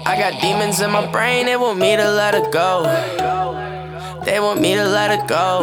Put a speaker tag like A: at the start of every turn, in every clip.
A: I got demons in my brain, they want me to let it go. They want me to let it go.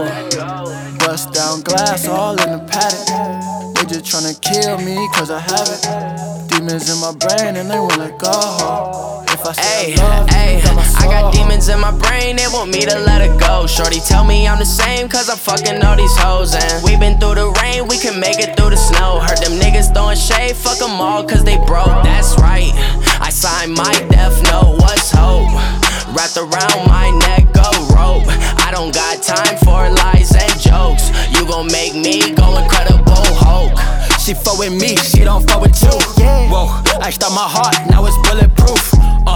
B: Bust down glass all in the paddock. They just tryna kill me cause I have it. Demons in my brain and they won't let go. If I say I love you,
A: I got demons in my brain, they want me to let it go. Shorty tell me I'm the same cause I'm fucking all these hoes. And we been through the rain, we can make it through the snow. Heard them niggas throwing shade, fuck them all cause they broke. That's right, I signed my death note, what's hope? Wrapped around my neck, go rope. I don't got time for lies and jokes. You gon' make me go Incredible Hulk.
B: she fuck with me, she don't fuck with you. Whoa, I start my heart, now it's bulletproof.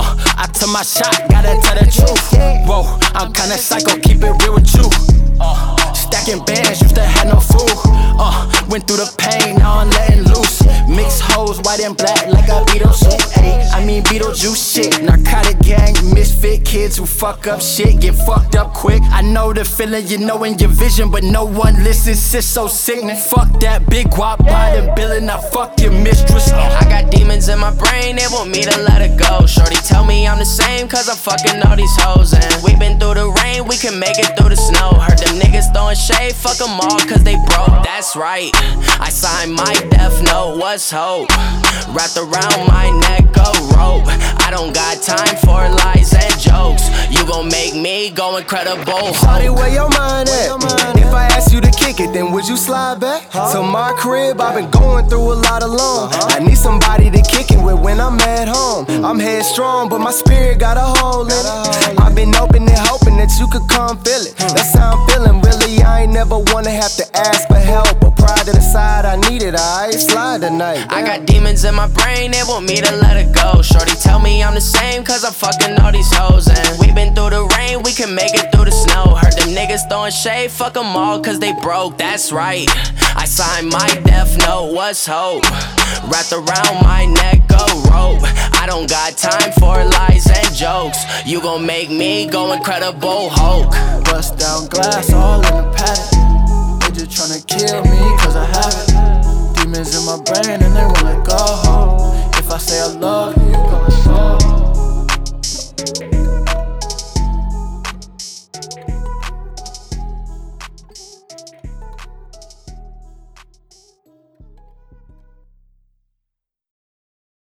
B: I took my shot, gotta tell the truth. Whoa, I'm kinda psycho, keep it real with you. Stacking bands, used to have no food. Went through the pain, now I'm letting loose. Mix hoes, white and black, like a Beetlejuice. I mean Beetlejuice shit. Narcotic gang, misfit kids who fuck up shit, get fucked up quick. I know the feeling, you know in your vision, but no one listens, it's so sickening. Fuck that big guap, buy them billing, I fuck your mistress.
A: I got demons in my brain, they want me to let it go. Shorty tell me I'm the same cause I'm fucking all these hoes. And we been through the rain, we can make it through the snow. Heard them niggas throwing shade, fuck them all cause they broke. That's right, I signed my death note, what's hope? Wrapped around my neck, go rope. I don't got time for lies and jokes. You gon' make me go Incredible
C: Shawty,
A: Hulk.
C: where your mind at? If I ask you to kick it, then would you slide back? To my crib, I've been going through a lot alone. I need somebody to kick it with when I'm at home. I'm headstrong, but my spirit got a hole in it. I've been open and hoping that you could come feel it. That's how I'm feeling, really. I ain't never wanna have to ask for help, but pride to the side, I need it. I slide tonight.
A: I got demons in my brain, they want me to let it go. Shorty tell me I'm the same cause I'm fucking all these hoes. And we been through the rain, we can make it through the snow. Heard them niggas throwing shade, fuck them all cause they broke. That's right, I signed my death note, what's hope? Wrapped around my neck, go rope. I don't got time for lies and jokes. You gon' make me go Incredible Hulk.
B: Bust down glass all in the paddock. They just tryna kill me cause I have it. Demons in my brain and they won't let go. If I say I love you,